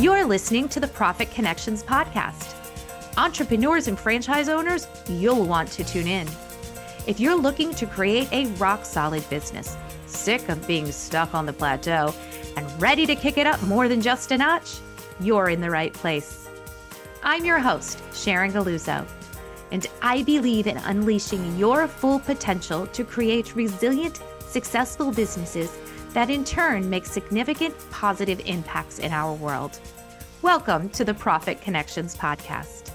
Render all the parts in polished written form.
You're listening to the Profit Connections podcast. Entrepreneurs and franchise owners, you'll want to tune in. If you're looking to create a rock-solid business, sick of being stuck on the plateau, and ready to kick it up more than just a notch, you're in the right place. I'm your host, Sharon Galuzzo, and I believe in unleashing your full potential to create resilient, successful businesses that in turn make significant positive impacts in our world. Welcome to the Profit Connections podcast.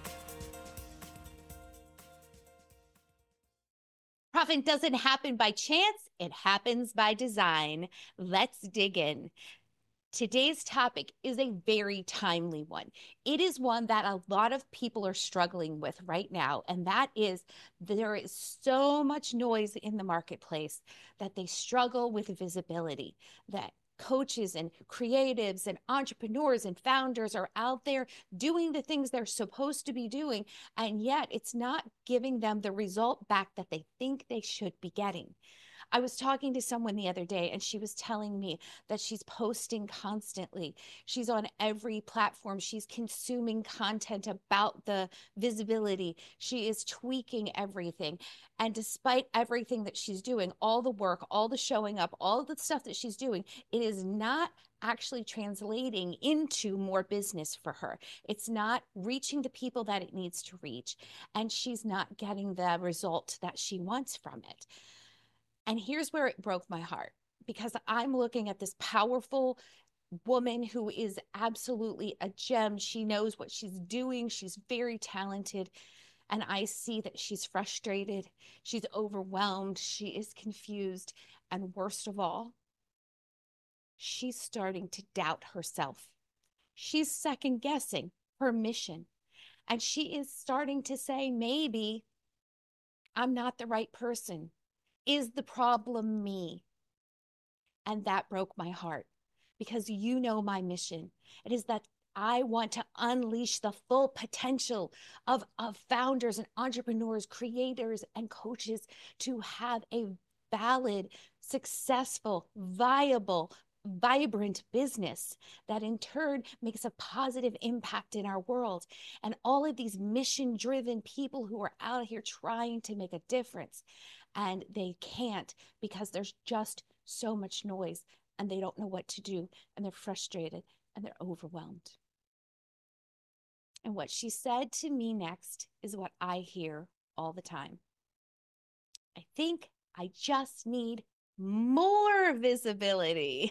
Profit doesn't happen by chance, it happens by design. Let's dig in. Today's topic is a very timely one. It is one that a lot of people are struggling with right now, and that is there is so much noise in the marketplace that they struggle with visibility, that coaches and creatives and entrepreneurs and founders are out there doing the things they're supposed to be doing, and yet it's not giving them the result back that they think they should be getting. I was talking to someone the other day and she was telling me that she's posting constantly. She's on every platform. She's consuming content about the visibility. She is tweaking everything. And despite everything that she's doing, all the work, all the showing up, all the stuff that she's doing, it is not actually translating into more business for her. It's not reaching the people that it needs to reach. And she's not getting the result that she wants from it. And here's where it broke my heart, because I'm looking at this powerful woman who is absolutely a gem. She knows what she's doing. She's very talented. And I see that she's frustrated. She's overwhelmed. She is confused. And worst of all, she's starting to doubt herself. She's second guessing her mission. And she is starting to say, maybe I'm not the right person. Is the problem me? And that broke my heart, because you know my mission. It is that I want to unleash the full potential of founders and entrepreneurs, creators and coaches to have a valid, successful, viable, vibrant business that in turn makes a positive impact in our world. And all of these mission-driven people who are out here trying to make a difference, and they can't because there's just so much noise and they don't know what to do, and they're frustrated and they're overwhelmed. And what she said to me next is what I hear all the time. I think I just need more visibility.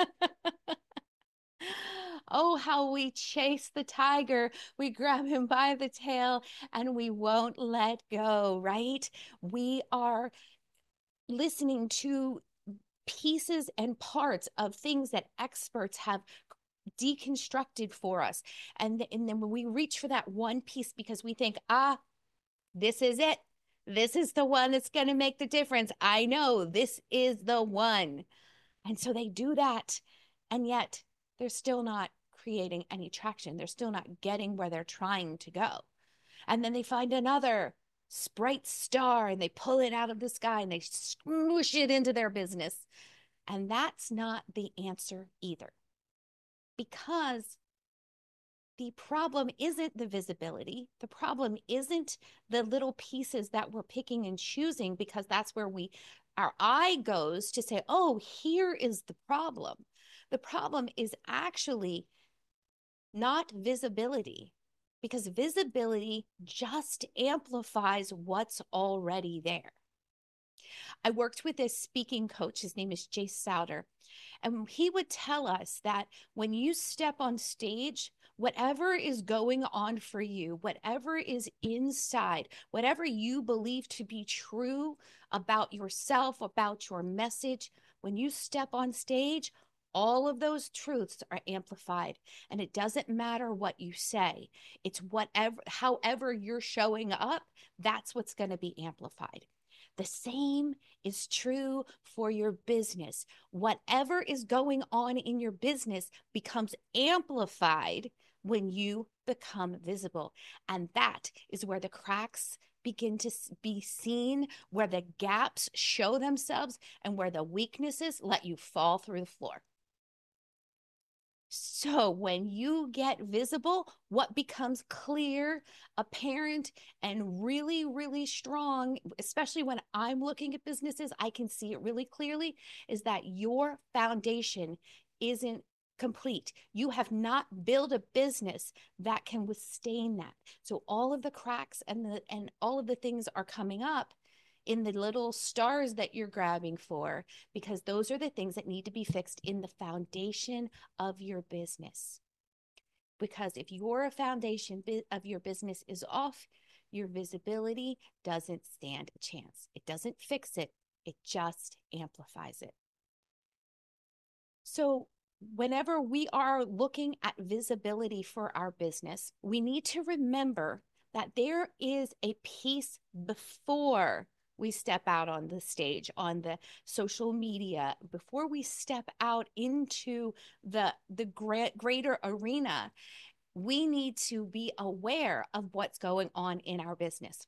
Oh, how we chase the tiger. We grab him by the tail and we won't let go, right? We are listening to pieces and parts of things that experts have deconstructed for us. And then when we reach for that one piece because we think, this is it. This is the one that's going to make the difference. I know this is the one. And so they do that. And yet they're still not creating any traction. They're still not getting where they're trying to go. And then they find another bright star and they pull it out of the sky and they smoosh it into their business. And that's not the answer either. Because the problem isn't the visibility. The problem isn't the little pieces that we're picking and choosing, because that's where our eye goes to say, oh, here is the problem. The problem is actually not visibility, because visibility just amplifies what's already there. I worked with this speaking coach. His name is Jace Souter. And he would tell us that when you step on stage, whatever is going on for you, whatever is inside, whatever you believe to be true about yourself, about your message, when you step on stage, all of those truths are amplified. And it doesn't matter what you say. It's however you're showing up, that's what's going to be amplified. The same is true for your business. Whatever is going on in your business becomes amplified when you become visible. And that is where the cracks begin to be seen, where the gaps show themselves, and where the weaknesses let you fall through the floor. So when you get visible, what becomes clear, apparent, and really, really strong, especially when I'm looking at businesses, I can see it really clearly, is that your foundation isn't complete. You have not built a business that can withstand that. So all of the cracks and all of the things are coming up in the little stars that you're grabbing for, because those are the things that need to be fixed in the foundation of your business. Because if your foundation of your business is off, your visibility doesn't stand a chance. It doesn't fix it, it just amplifies it. So, whenever we are looking at visibility for our business, we need to remember that there is a piece before we step out on the stage, on the social media, before we step out into the greater arena. We need to be aware of what's going on in our business.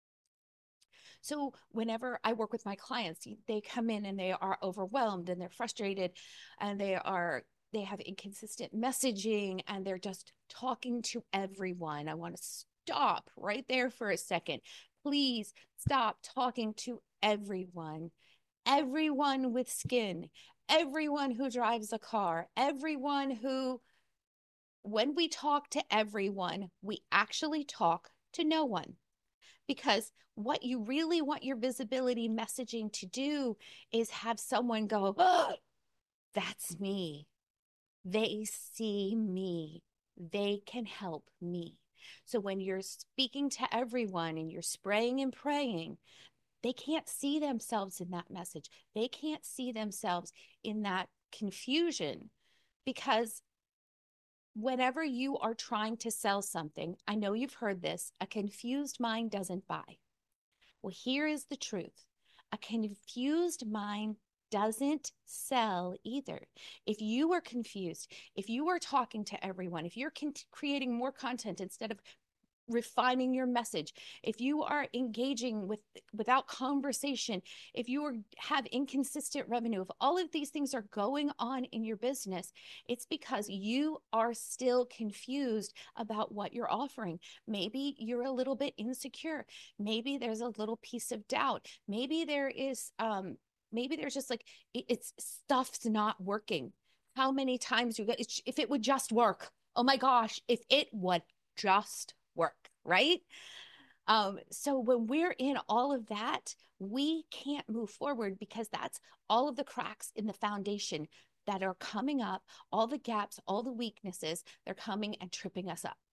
So whenever I work with my clients, they come in and they are overwhelmed and they're frustrated and they have inconsistent messaging and they're just talking to everyone. I want to stop right there for a second. Please stop talking to everyone. Everyone with skin, everyone who drives a car, everyone who, when we talk to everyone, we actually talk to no one. Because what you really want your visibility messaging to do is have someone go, oh, that's me. They see me. They can help me. So when you're speaking to everyone and you're spraying and praying, they can't see themselves in that message. They can't see themselves in that confusion, because whenever you are trying to sell something, I know you've heard this, a confused mind doesn't buy. Well, here is the truth. A confused mind doesn't sell either. If you are confused, if you are talking to everyone, if you're creating more content instead of refining your message, if you are engaging without conversation, if have inconsistent revenue, if all of these things are going on in your business, it's because you are still confused about what you're offering. Maybe you're a little bit insecure. Maybe there's a little piece of doubt. Maybe there's just like it's stuff's not working. How many times you get, if it would just work, oh my gosh, if it would just work, right? So when we're in all of that, we can't move forward, because that's all of the cracks in the foundation that are coming up, all the gaps, all the weaknesses, they're coming and tripping us up.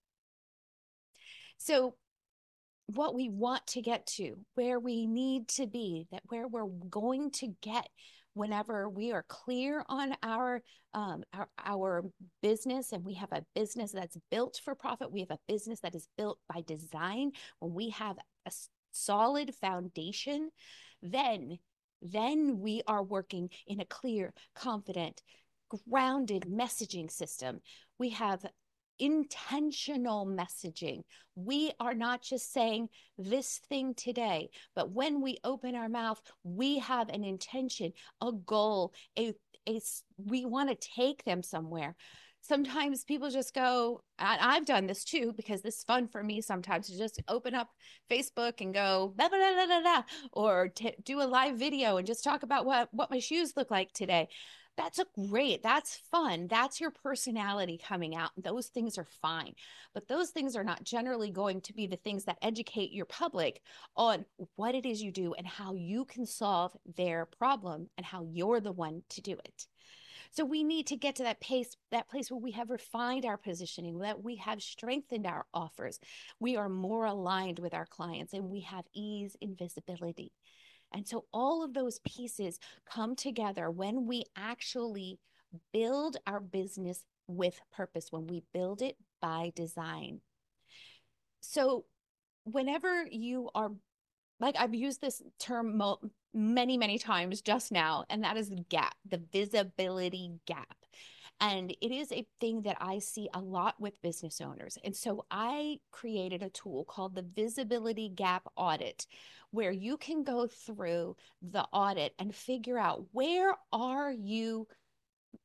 So what we want to get to, where we need to be, that where we're going to get whenever we are clear on our business, and we have a business that's built for profit, we have a business that is built by design, when we have a solid foundation, then we are working in a clear, confident, grounded messaging system. We have intentional messaging. We are not just saying this thing today, but when we open our mouth, we have an intention, a goal, we want to take them somewhere. Sometimes people just go, and I've done this too, because this is fun for me sometimes, to just open up Facebook and go blah, blah, blah, blah, blah, or do a live video and just talk about what my shoes look like today. That's fun. That's your personality coming out. Those things are fine. But those things are not generally going to be the things that educate your public on what it is you do and how you can solve their problem and how you're the one to do it. So we need to get to that place where we have refined our positioning, that we have strengthened our offers. We are more aligned with our clients, and we have ease in visibility. And so all of those pieces come together when we actually build our business with purpose, when we build it by design. So whenever you are, like, I've used this term many, many times just now, and that is the gap, the visibility gap. And it is a thing that I see a lot with business owners. And so I created a tool called the Visibility Gap Audit, where you can go through the audit and figure out where are you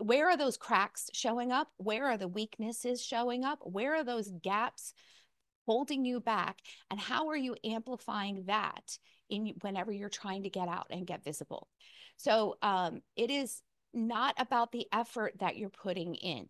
where are those cracks showing up? Where are the weaknesses showing up? Where are those gaps holding you back? And how are you amplifying that in whenever you're trying to get out and get visible? So it is not about the effort that you're putting in.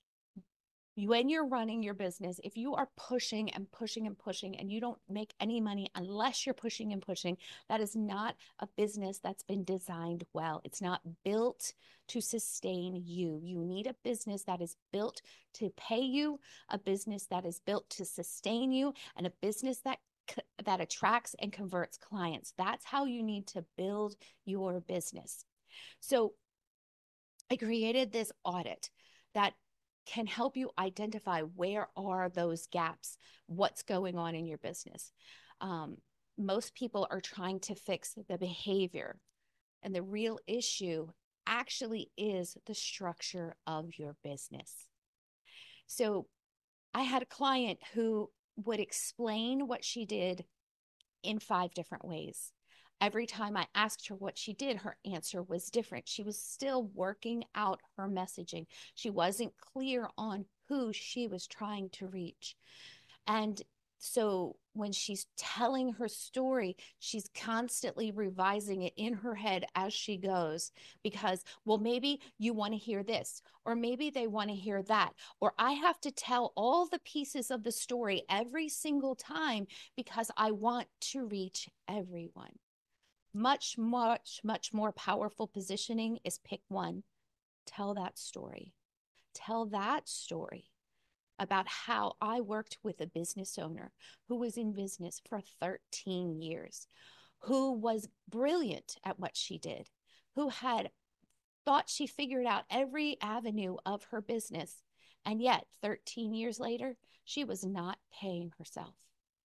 When you're running your business, if you are pushing and pushing and pushing and you don't make any money unless you're pushing and pushing, that is not a business that's been designed well. It's not built to sustain you. You need a business that is built to pay you, a business that is built to sustain you, and a business that attracts and converts clients. That's how you need to build your business. So I created this audit that can help you identify where are those gaps, what's going on in your business. Most people are trying to fix the behavior, and the real issue actually is the structure of your business. So I had a client who would explain what she did in 5 different ways. Every time I asked her what she did, her answer was different. She was still working out her messaging. She wasn't clear on who she was trying to reach. And so when she's telling her story, she's constantly revising it in her head as she goes, because, well, maybe you want to hear this, or maybe they want to hear that, or I have to tell all the pieces of the story every single time because I want to reach everyone. Much, much, much more powerful positioning is pick one. Tell that story. Tell that story about how I worked with a business owner who was in business for 13 years, who was brilliant at what she did, who had thought she figured out every avenue of her business. And yet 13 years later, she was not paying herself.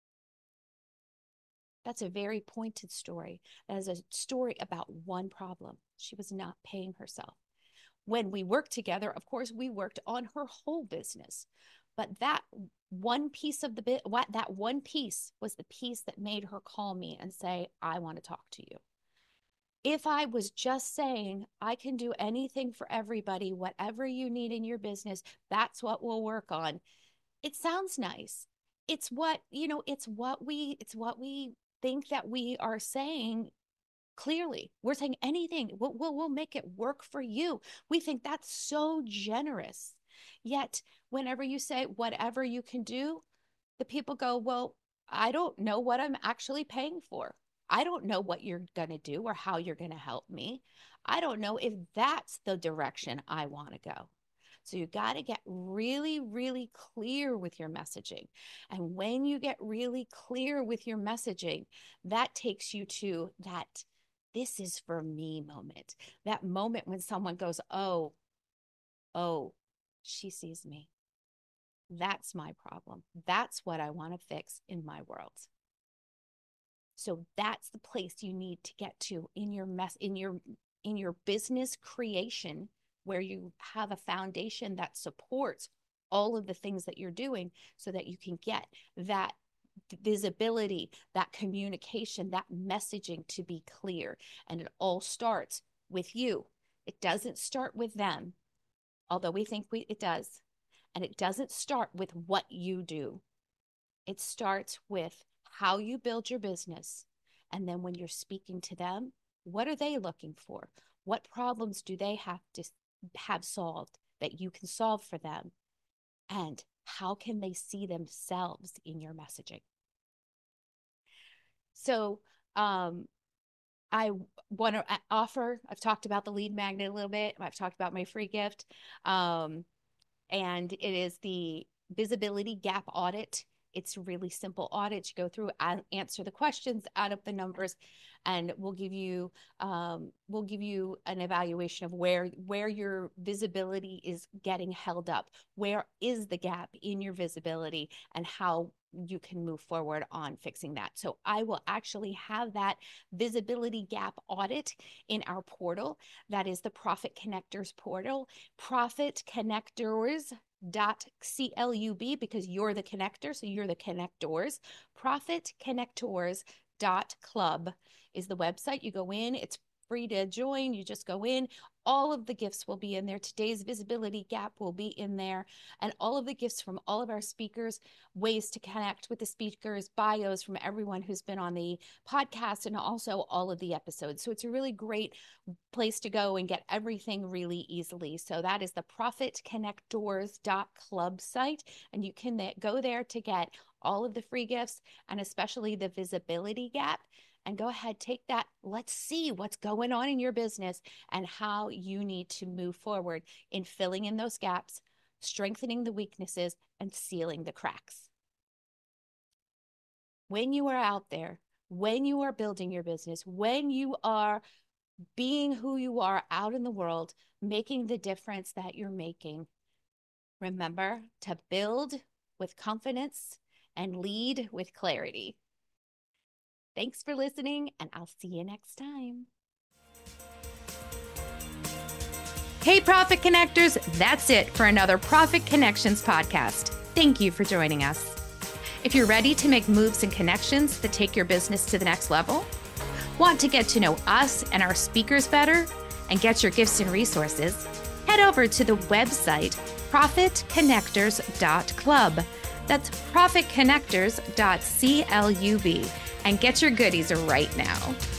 That's a very pointed story. That is a story about one problem. She was not paying herself. When we worked together, of course, we worked on her whole business. But that one piece of that one piece was the piece that made her call me and say, I want to talk to you. If I was just saying, I can do anything for everybody, whatever you need in your business, that's what we'll work on. It sounds nice. It's what we think that we are saying clearly. We're saying anything. We'll make it work for you. We think that's so generous. Yet, whenever you say whatever you can do, the people go, well, I don't know what I'm actually paying for. I don't know what you're going to do or how you're going to help me. I don't know if that's the direction I want to go. So you got to get really, really clear with your messaging. And when you get really clear with your messaging, that takes you to that this is for me moment. That moment when someone goes, oh, she sees me. That's my problem. That's what I want to fix in my world. So that's the place you need to get to in your business creation, where you have a foundation that supports all of the things that you're doing so that you can get that visibility, that communication, that messaging to be clear. And it all starts with you. It doesn't start with them, although we think it does. And it doesn't start with what you do. It starts with how you build your business. And then when you're speaking to them, what are they looking for? What problems do they have to have solved that you can solve for them? And how can they see themselves in your messaging? So I want to offer, I've talked about the lead magnet a little bit. I've talked about my free gift. And it is the visibility gap audit. It's a really simple audit. You go through and answer the questions, add up the numbers, and we'll give you an evaluation of where your visibility is getting held up. Where is the gap in your visibility, and how you can move forward on fixing that. So I will actually have that visibility gap audit in our portal. That is the Profit Connectors portal, profitconnectors.club, because you're the connector, so you're the connectors. Profitconnectors.club is the website. You go in, it's free to join. You just go in. all of the gifts will be in there. Today's visibility gap will be in there, and all of the gifts from all of our speakers, ways to connect with the speakers, bios from everyone who's been on the podcast, and also all of the episodes. So it's a really great place to go and get everything really easily. So that is the profitconnectdoors.club site, and you can go there to get all of the free gifts and especially the visibility gap. And go ahead, take that. Let's see what's going on in your business and how you need to move forward in filling in those gaps, strengthening the weaknesses, and sealing the cracks. When you are out there, when you are building your business, when you are being who you are out in the world, making the difference that you're making, remember to build with confidence and lead with clarity. Thanks for listening, and I'll see you next time. Hey, Profit Connectors, that's it for another Profit Connections podcast. Thank you for joining us. If you're ready to make moves and connections that take your business to the next level, want to get to know us and our speakers better, and get your gifts and resources, head over to the website profitconnectors.club. That's profitconnectors.club, and get your goodies right now.